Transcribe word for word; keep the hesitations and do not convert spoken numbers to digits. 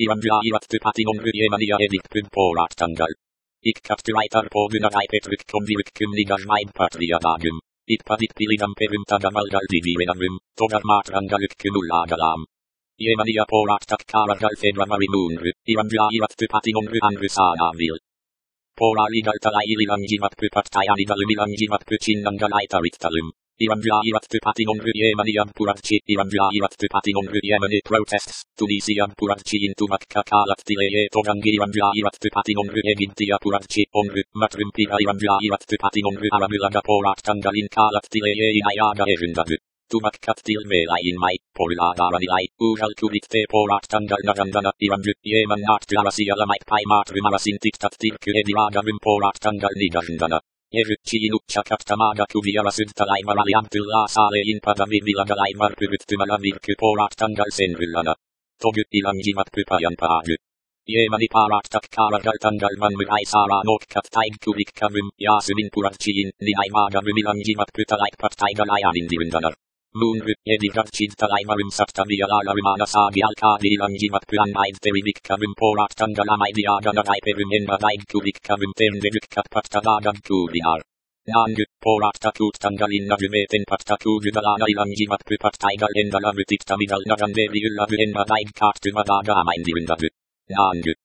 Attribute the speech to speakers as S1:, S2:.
S1: Ivandraivat typatin on ryemania edikpyn porattangal. Ikkatturaitar poguna raipetruk konvirukkum nigar maidpatriadagum. Itpadit pilidam perum tagamalgal divirenavum, togar matrangalukkum ullagalam. Jemania porattak karagal fedramarimunru, Ivandraivat typatin on ryanrysaanavil. Poraligaltalai ililangivat pypattajanidalumillangivat pychinnangalaitarittalum. Ivandraivat typatin on ryemania puravchi, Ivandraivat typatin on ryemani protests, Tunisia puravchi into makka kaalattileje togangi Ivandraivat typatin on ryegintia puravchi, on ry, matrumpira Ivandraivat typatin on ry aramylaga porattangalin kaalattileje inajaga erindavy. Tumakkattil meelain mai, porlaadaranilai, uujalkulitte porattangal narandana, Ivandry, jeman naartyarasialamait pai maatrymarasin tiktat tirky edilaagavym porattangal nidarndana. Erytchiinutchakattamaga kuviarasydtalaimarali amtyllaa saalein padavivillagalaimar pyryttymälä virky porattangal senryllana. Togy ilangivat pypajan paavy. Jemani parattak kaaragaltangal manmyrai saara nokkat taigkuvikkavym, jaasymin puravchiin, niaimaagavym ilangivat pytalait pattaigalaajanin diryndanar. Muunry, ediravchidtalaimarim sattavialalarymana saagi alkaadi ilangivat pyan aidterivikkavym porattangalamaidiaganaraiperym enna raigkuvikkavym ternevykkat pattadaagavkuudinar. Naangy, porattakuttangalinnavymeeten pattakuugydalana ilangivat pypattaigal endalavytiktamidal naranderi yllavy enna raigkaartymadaaga amaindirindavy. Naangy.